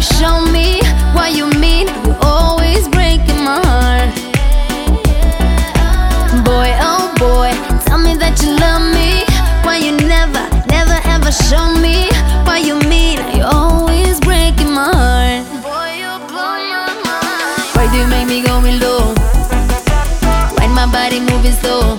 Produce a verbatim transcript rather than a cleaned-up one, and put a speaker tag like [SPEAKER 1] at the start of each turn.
[SPEAKER 1] show me what you mean. You're always breaking my heart. Boy, oh boy, tell me that you love me. Why you never, never ever show me what you mean. You're always breaking my heart. Boy, you blow my mind. Why do you make me go low? Why my body moving slow?